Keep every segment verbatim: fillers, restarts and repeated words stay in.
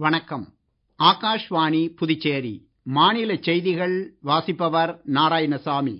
வணக்கம். ஆகாஷ்வாணி புதுச்சேரி மாநில செய்திகள் வாசிப்பவர் நாராயணசாமி.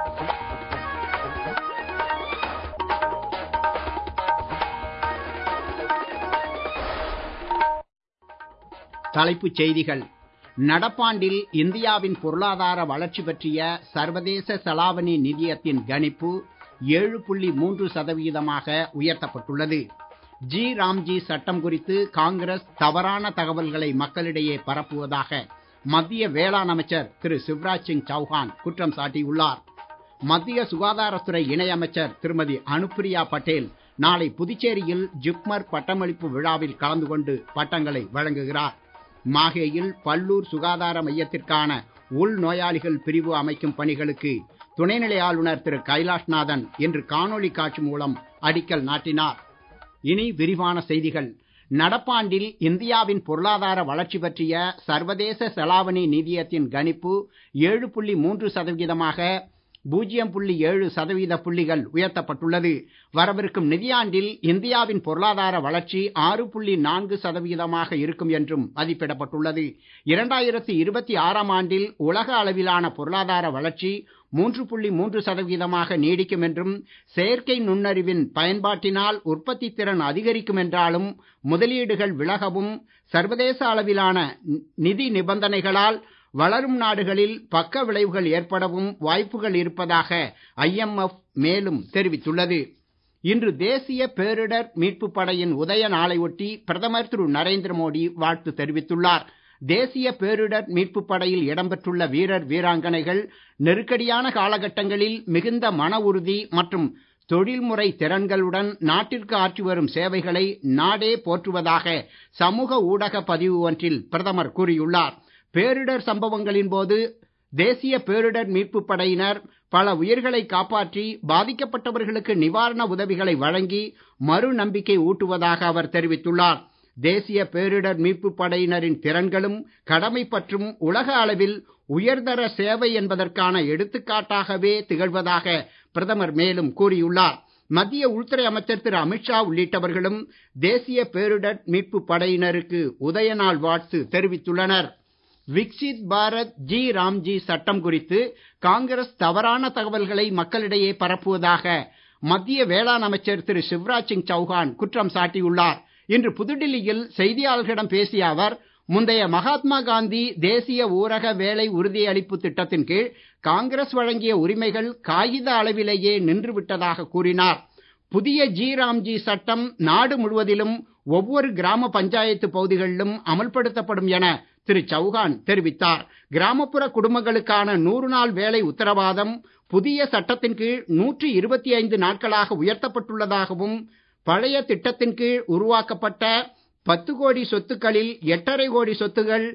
தலைப்புச் செய்திகள். நடப்பாண்டில் இந்தியாவின் பொருளாதார வளர்ச்சி பற்றிய சர்வதேச செலாவணி நிதியத்தின் கணிப்பு ஏழு புள்ளி மூன்று சதவீதமாக உயர்த்தப்பட்டுள்ளது. ஜி ராம்ஜி சட்டம் குறித்து காங்கிரஸ் தவறான தகவல்களை மக்களிடையே பரப்புவதாக மத்திய வேளாண் அமைச்சர் திரு சிவராஜ் சிங் சௌஹான் குற்றம் சாட்டியுள்ளார். மத்திய சுகாதாரத்துறை இணை அமைச்சர் திருமதி அனுப்பிரியா பட்டேல் நாளை புதுச்சேரியில் ஜிப்மர் பட்டமளிப்பு விழாவில் கலந்து கொண்டு பட்டங்களை வழங்குகிறார். மாஹேயில் பல்லூர் சுகாதார மையத்திற்கான உள் நோயாளிகள் பிரிவு அமைக்கும் பணிகளுக்கு துணைநிலை ஆளுநர் திரு கைலாஷ்நாதன் இன்று காணொளி காட்சி மூலம் அடிக்கல் நாட்டினார். இனி விரிவான செய்திகள். நடப்பாண்டில் இந்தியாவின் பொருளாதார வளர்ச்சி பற்றிய சர்வதேச செலாவணி நிதியத்தின் கணிப்பு ஏழு புள்ளி மூன்று சதவீதமாக பூஜ்ஜியம் புள்ளி ஏழு சதவீத புள்ளிகள் உயர்த்தப்பட்டுள்ளது. வரவிருக்கும் நிதியாண்டில் இந்தியாவின் பொருளாதார வளர்ச்சி ஆறு புள்ளி நான்கு சதவீதமாக இருக்கும் என்றும் மதிப்பிடப்பட்டுள்ளது. இரண்டாயிரத்தி இருபத்தி ஆறாம் ஆண்டில் உலக அளவிலான பொருளாதார வளர்ச்சி மூன்று புள்ளி மூன்று சதவீதமாக நீடிக்கும் என்றும், செயற்கை நுண்ணறிவின் பயன்பாட்டினால் உற்பத்தி திறன் அதிகரிக்கும் என்றாலும், முதலீடுகள் விலகவும், சர்வதேச அளவிலான நிதி நிபந்தனைகளால் வளரும் நாடுகளில் பக்க விளைவுகள் ஏற்படவும் வாய்ப்புகள் இருப்பதாக ஐ எம் எஃப் மேலும் தெரிவித்துள்ளது. இன்று தேசிய பேரிடர் மீட்புப் படையின் உதய நாளையொட்டி பிரதமர் திரு நரேந்திர மோடி வாழ்த்து தெரிவித்துள்ளார். தேசிய பேரிடர் மீட்புப் படையில் இடம்பெற்றுள்ள வீரர் வீராங்கனைகள் நெருக்கடியான காலகட்டங்களில் மிகுந்த மன உறுதி மற்றும் தொழில்முறை திறன்களுடன் நாட்டிற்கு ஆற்றி வரும் சேவைகளை நாடே போற்றுவதாக சமூக ஊடக பதிவு ஒன்றில் பிரதமர் கூறியுள்ளார். பேரிடர் சம்பவங்களின் போது தேசிய பேரிடர் மீட்புப் படையினர் பல உயிர்களை காப்பாற்றி பாதிக்கப்பட்டவர்களுக்கு நிவாரண உதவிகளை வழங்கி மறு நம்பிக்கை ஊட்டுவதாக அவர் தெரிவித்துள்ளார். தேசிய பேரிடர் மீட்புப் படையினரின் திறன்களும் கடமை பற்றும் உலக அளவில் உயர்தர சேவை என்பதற்கான எடுத்துக்காட்டாகவே திகழ்வதாக பிரதமர் மேலும் கூறியுள்ளார். மத்திய உள்துறை அமைச்சர் திரு அமித்ஷா உள்ளிட்டவர்களும் தேசிய பேரிடர் மீட்புப் படையினருக்கு உதய நாள் வாழ்த்து தெரிவித்துள்ளனர். விக்சித் பாரத் ஜி ராம்ஜி சட்டம் குறித்து காங்கிரஸ் தவறான தகவல்களை மக்களிடையே பரப்புவதாக மத்திய வேளாண் அமைச்சர் திரு சிவராஜ் சிங் சௌஹான் குற்றம் சாட்டியுள்ளார். இன்று புதுடில்லியில் செய்தியாளர்களிடம் பேசிய அவர், முந்தைய மகாத்மா காந்தி தேசிய ஊரக வேலை உறுதியளிப்பு திட்டத்தின் கீழ் காங்கிரஸ் வழங்கிய உரிமைகள் காகித அளவிலேயே நின்று விட்டதாக கூறினார். புதிய ஜி ராம்ஜி சட்டம் நாடு முழுவதிலும் ஒவ்வொரு கிராம பஞ்சாயத்து பகுதிகளிலும் அமல்படுத்தப்படும் என திரு சௌஹான் தெரிவித்தார். கிராமப்புற குடும்பங்களுக்கான நூறு நாள் வேலை உத்தரவாதம் புதிய சட்டத்தின் கீழ் நூற்றி இருபத்தி ஐந்து நாட்களாக உயர்த்தப்பட்டுள்ளதாகவும், பழைய திட்டத்தின் கீழ் உருவாக்கப்பட்ட பத்து கோடி சொத்துக்களில் எட்டரை கோடி சொத்துகள்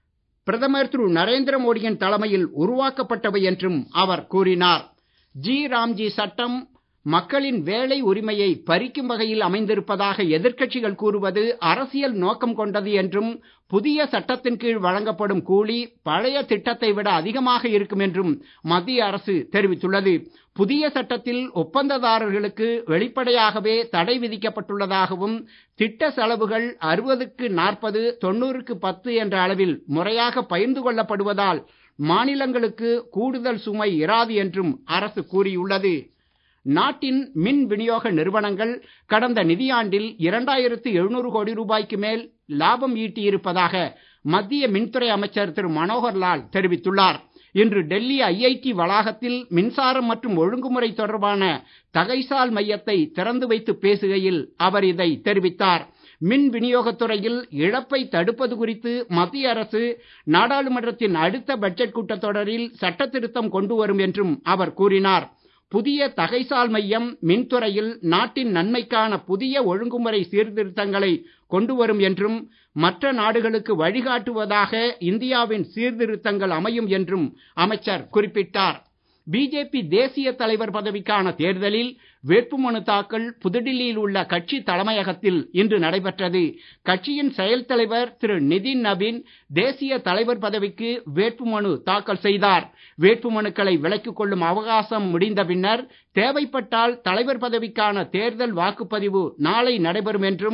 பிரதமர் திரு நரேந்திர மோடியின் தலைமையில் உருவாக்கப்பட்டவை என்றும் அவர் கூறினார். ஜி ராம்ஜி சட்டம் மக்களின் வேலை உரிமையை பறிக்கும் வகையில் அமைந்திருப்பதாக எதிர்க்கட்சிகள் கூறுவது அரசியல் நோக்கம் கொண்டது என்றும், புதிய சட்டத்தின் கீழ் வழங்கப்படும் கூலி பழைய திட்டத்தை விட அதிகமாக இருக்கும் என்றும் மத்திய அரசு தெரிவித்துள்ளது. புதிய சட்டத்தில் ஒப்பந்ததாரர்களுக்கு வெளிப்படையாகவே தடை விதிக்கப்பட்டுள்ளதாகவும், திட்ட செலவுகள் அறுபதுக்கு நாற்பது தொண்ணூறுக்கு பத்து என்ற அளவில் முறையாக பகிர்ந்து கொள்ளப்படுவதால் மாநிலங்களுக்கு கூடுதல் சுமை இராது என்றும் அரசு கூறியுள்ளது. நாட்டின் மின் விநியோக நிறுவனங்கள் கடந்த நிதியாண்டில் இரண்டாயிரத்து எழுநூறு கோடி ரூபாய்க்கு மேல் லாபம் ஈட்டியிருப்பதாக மத்திய மின்துறை அமைச்சர் திரு மனோகர் லால் தெரிவித்துள்ளார். இன்று டெல்லி ஐ ஐ டி வளாகத்தில் மின்சாரம் மற்றும் ஒழுங்குமுறை தொடர்பான தகைசால் மையத்தை திறந்து வைத்து பேசுகையில் அவர் இதை தெரிவித்தார். மின் விநியோகத் துறையில் இழப்பை தடுப்பது குறித்து மத்திய அரசு நாடாளுமன்றத்தின் அடுத்த பட்ஜெட் கூட்டத்தொடரில் சட்ட திருத்தம் கொண்டு வரும் என்றும் அவர் கூறினார். புதிய தகைசால் மையம் மின்துறையில் நாட்டின் நன்மைக்கான புதிய ஒழுங்குமுறை சீர்திருத்தங்களை கொண்டு வரும் என்றும், மற்ற நாடுகளுக்கு வழிகாட்டுவதாக இந்தியாவின் சீர்திருத்தங்கள் அமையும் என்றும் அமைச்சர் குறிப்பிட்டார். பிஜேபி தேசிய தலைவர் பதவிக்கான தேர்தலில் வேட்புமனு தாக்கல் புதுடில்லியில் உள்ள கட்சி தலைமையகத்தில் இன்று நடைபெற்றது. கட்சியின் செயல் தலைவர் திரு நிதின் நபீன் தேசிய தலைவர் பதவிக்கு வேட்புமனு தாக்கல் செய்தார். வேட்புமனுக்களை விலக்கிக் கொள்ளும் அவகாசம் முடிந்த பின்னர் தேவைப்பட்டால் தலைவர் பதவிக்கான தேர்தல் வாக்குப்பதிவு நாளை நடைபெறும் என்றும்,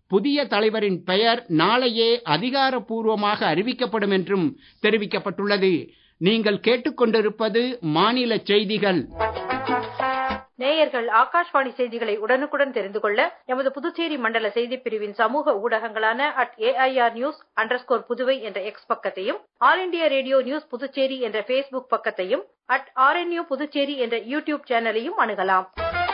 புதிய தலைவரின் பெயர் நாளையே அதிகாரப்பூர்வமாக அறிவிக்கப்படும் என்றும் தெரிவிக்கப்பட்டுள்ளது. நீங்கள் கேட்டுக்கொண்டிருப்பது மாநில செய்திகள். நேயர்கள் ஆகாஷ்வாணி செய்திகளை உடனுக்குடன் தெரிந்து கொள்ள எமது புதுச்சேரி மண்டல செய்திப் பிரிவின் சமூக ஊடகங்களான at AIR news underscore Puduvai என்ற எக்ஸ் பக்கத்தையும், All India Radio news Puducherry என்ற பேஸ்புக் பக்கத்தையும், அட் ஆர்என்யூ புதுச்சேரி என்ற யூடியூப் சேனலையும் அணுகலாம்.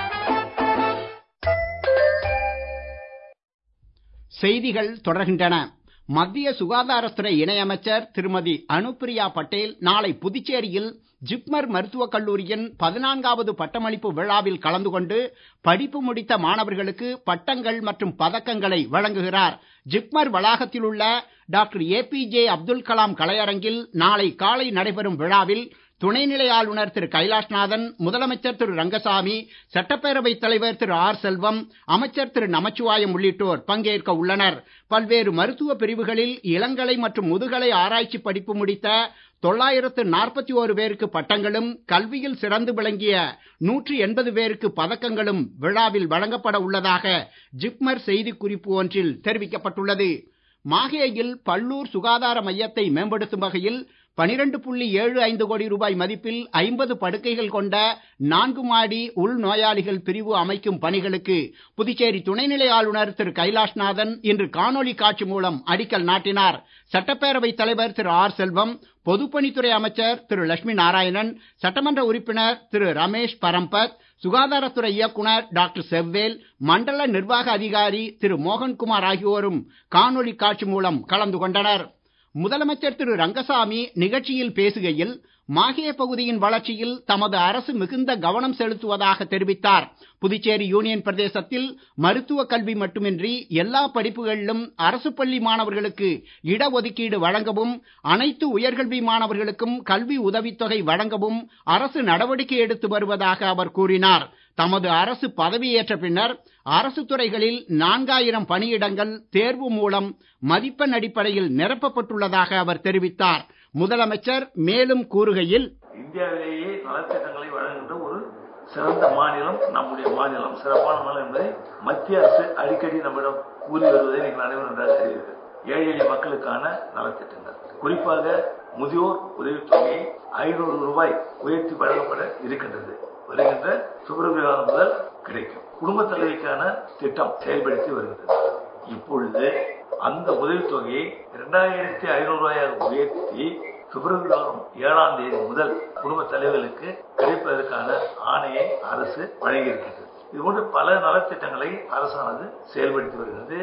செய்திகள் தொடர்கின்றன. மத்திய சுகாதாரத்துறை இணையமைச்சர் திருமதி அனுப்பிரியா பட்டேல் நாளை புதுச்சேரியில் ஜிப்மர் மருத்துவக் கல்லூரியின் பதினான்காவது பட்டமளிப்பு விழாவில் கலந்து கொண்டு படிப்பு முடித்த மாணவர்களுக்கு பட்டங்கள் மற்றும் பதக்கங்களை வழங்குகிறார். ஜிப்மர் வளாகத்தில் உள்ள doctor A P J Abdul Kalam கலையரங்கில் நாளை காலை நடைபெறும் விழாவில் துணைநிலை ஆளுநர் திரு கைலாஷ்நாதன், முதலமைச்சர் திரு ரங்கசாமி, சட்டப்பேரவைத் தலைவர் திரு ஆர் செல்வம், அமைச்சர் திரு நமச்சிவாயம் உள்ளிட்டோர் பங்கேற்க உள்ளனர். பல்வேறு மருத்துவ பிரிவுகளில் இளங்கலை மற்றும் முதுகலை ஆராய்ச்சி படிப்பு முடித்த தொள்ளாயிரத்து நாற்பத்தி ஓரு பேருக்கு பட்டங்களும், கல்வியில் சிறந்து விளங்கிய நூற்று எண்பது பேருக்கு பதக்கங்களும் விழாவில் வழங்கப்பட உள்ளதாக ஜிப்மர் செய்திக்குறிப்பு ஒன்றில் தெரிவிக்கப்பட்டுள்ளது. மாஹேயில் பல்லூர் சுகாதார மையத்தை மேம்படுத்தும் வகையில் பனிரெண்டு புள்ளி ஏழு ஐந்து கோடி ரூபாய் மதிப்பில் ஐம்பது படுக்கைகள் கொண்ட நான்கு மாடி உள் நோயாளிகள் பிரிவு அமைக்கும் பணிகளுக்கு புதுச்சேரி துணைநிலை ஆளுநர் திரு கைலாஷ்நாதன் இன்று காணொலி காட்சி மூலம் அடிக்கல் நாட்டினார். சட்டப்பேரவைத் தலைவர் திரு ஆர் செல்வம், பொதுப்பணித்துறை அமைச்சர் திரு லட்சுமி நாராயணன், சட்டமன்ற உறுப்பினர் திரு ரமேஷ் பரம்பத், சுகாதாரத்துறை இயக்குனர் டாக்டர் செவ்வேல், மண்டல நிர்வாக அதிகாரி திரு மோகன்குமார் ஆகியோரும் காணொலி காட்சி மூலம் கலந்து கொண்டனர். முதலமைச்சர் திரு ரங்கசாமி நிகழ்ச்சியில் பேசுகையில் மாஹே பகுதியின் வளர்ச்சியில் தமது அரசு மிகுந்த கவனம் செலுத்துவதாக தெரிவித்தார். புதுச்சேரி யூனியன் பிரதேசத்தில் மருத்துவ கல்வி மட்டுமின்றி எல்லா படிப்புகளிலும் அரசு பள்ளி மாணவர்களுக்கு இடஒதுக்கீடு வழங்கவும், அனைத்து உயர்கல்வி மாணவர்களுக்கும் கல்வி உதவித்தொகை வழங்கவும் அரசு நடவடிக்கை எடுத்து வருவதாக அவர் கூறினார். தமது அரசு பதவியேற்ற பின்னர் அரசு துறைகளில் நான்காயிரம் பணியிடங்கள் தேர்வு மூலம் மதிப்பெண் அடிப்படையில் நிரப்பப்பட்டுள்ளதாக அவர் தெரிவித்தார். முதலமைச்சர் மேலும் கூறுகையில், இந்தியாவிலேயே நலத்திட்டங்களை வழங்குகின்ற ஒரு சிறந்த மாநிலம் நம்முடைய மாநிலம், சிறப்பான மாநிலம் என்பதை மத்திய அரசு அடிக்கடி நம்மிடம் கூறி வருவதை நீங்கள் அனைவரும் நன்றாக அறிவீர்கள். ஏழை எளிய மக்களுக்கான நலத்திட்டங்கள், குறிப்பாக முதியோர் உதவித்தொகையை ஐநூறு ரூபாய் உயர்த்தி வழங்கப்பட இருக்கின்றது. வருகின்ற பிப்ரவரி மாதம் முதல் கிடைக்கும். குடும்ப தலைவிக்கான திட்டம் செயல்படுத்தி வருகிறது. இப்பொழுது அந்த உதவித்தொகையை இரண்டாயிரத்தி ஐநூறு ரூபாயாக உயர்த்தி பிப்ரவரி மாதம் ஏழாம் தேதி முதல் குடும்ப தலைவர்களுக்கு கிடைப்பதற்கான ஆணையை அரசு வழங்கியிருக்கிறது. இதுபோன்று பல நலத்திட்டங்களை அரசானது செயல்படுத்தி வருகிறது.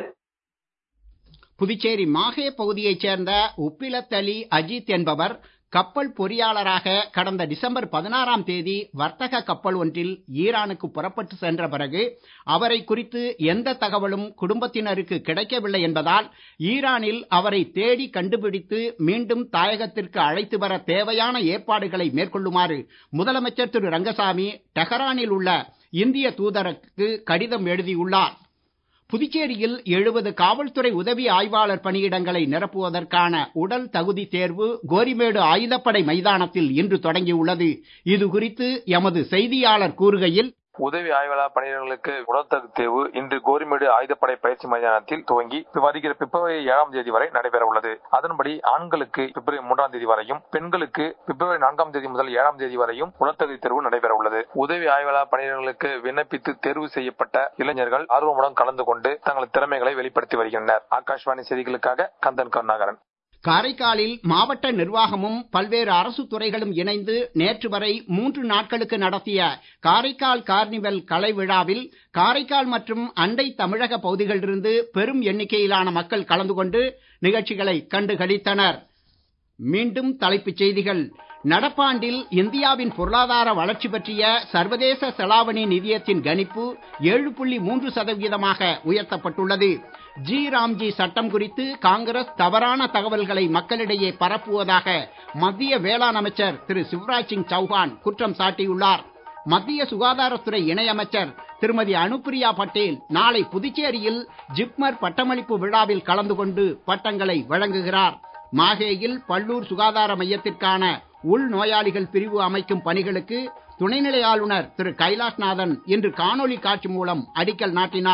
புதுச்சேரி மாஹே பகுதியைச் சேர்ந்த உப்பிலத் அலி அஜித் என்பவர் கப்பல் பொறியாளராக கடந்த டிசம்பர் பதினாறாம் தேதி வர்த்தக கப்பல் ஒன்றில் ஈரானுக்கு புறப்பட்டு சென்ற பிறகு அவரை குறித்து எந்த தகவலும் குடும்பத்தினருக்கு கிடைக்கவில்லை என்பதால் ஈரானில் அவரை தேடி கண்டுபிடித்து மீண்டும் தாயகத்திற்கு அழைத்து வர தேவையான ஏற்பாடுகளை மேற்கொள்ளுமாறு முதலமைச்சர் திரு ரங்கசாமி டெஹரானில் உள்ள இந்திய தூதருக்கு கடிதம் எழுதியுள்ளார். புதுச்சேரியில் எழுபது காவல்துறை உதவி ஆய்வாளர் பணியிடங்களை நிரப்புவதற்கான உடல் தகுதி தேர்வு கோரிமேடு ஆயுதப்படை மைதானத்தில் இன்று தொடங்கியுள்ளது. இது குறித்து எமது செய்தியாளர் கூறுகையில், உதவி ஆய்வாளர் பணியிடங்களுக்கு உடல்தகுதி தேர்வு இன்று கோரிமேடு ஆயுதப்படை பயிற்சி மைதானத்தில் துவங்கி வருகிற பிப்ரவரி ஏழாம் தேதி வரை நடைபெற உள்ளது. அதன்படி ஆண்களுக்கு பிப்ரவரி மூன்றாம் தேதி வரையும், பெண்களுக்கு பிப்ரவரி நான்காம் தேதி முதல் ஏழாம் தேதி வரையும் உடல்தகுதி தேர்வு நடைபெற உள்ளது. உதவி ஆய்வாளர் பணியிடங்களுக்கு விண்ணப்பித்து தேர்வு செய்யப்பட்ட இளைஞர்கள் ஆர்வமுடன் கலந்து கொண்டு தங்களது திறமைகளை வெளிப்படுத்தி வருகின்றனர். ஆகாஷ்வாணி செய்திகளுக்காக கந்தன் கருணாகரன். காரைக்காலில் மாவட்ட நிர்வாகமும் பல்வேறு அரசு துறைகளும் இணைந்து நேற்று வரை மூன்று நாட்களுக்கு நடத்திய காரைக்கால் கார்னிவல் கலை விழாவில் காரைக்கால் மற்றும் அண்டை தமிழக பகுதிகளிலிருந்து பெரும் எண்ணிக்கையிலான மக்கள் கலந்து கொண்டு நிகழ்ச்சிகளை கண்டு களித்தனர். மீண்டும் தலைப்புச் செய்திகள். நடப்பாண்டில் இந்தியாவின் பொருளாதார வளர்ச்சி பற்றிய சர்வதேச செலாவணி நிதியத்தின் கணிப்பு ஏழு புள்ளி மூன்று சதவீதமாக உயர்த்தப்பட்டுள்ளது. ஜி ராம்ஜி சட்டம் குறித்து காங்கிரஸ் தவறான தகவல்களை மக்களிடையே பரப்புவதாக மத்திய வேளாண் அமைச்சர் திரு சிவராஜ் சிங் சௌஹான் குற்றம் சாட்டியுள்ளார். மத்திய சுகாதாரத்துறை இணையமைச்சர் திருமதி அனுப்பிரியா பட்டேல் நாளை புதுச்சேரியில் ஜிப்மர் பட்டமளிப்பு விழாவில் கலந்து கொண்டு பட்டங்களை வழங்குகிறார். மாஹேயில் பல்லூர் சுகாதார மையத்திற்கான உள் நோயாளிகள் பிரிவு அமைக்கும் பணிகளுக்கு துணைநிலை ஆளுநர் திரு கைலாஷ்நாதன் இன்று காணொலி காட்சி மூலம் அடிக்கல் நாட்டினார்.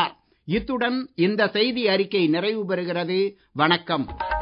இத்துடன் இந்த செய்தி அறிக்கை நிறைவு பெறுகிறது. வணக்கம்.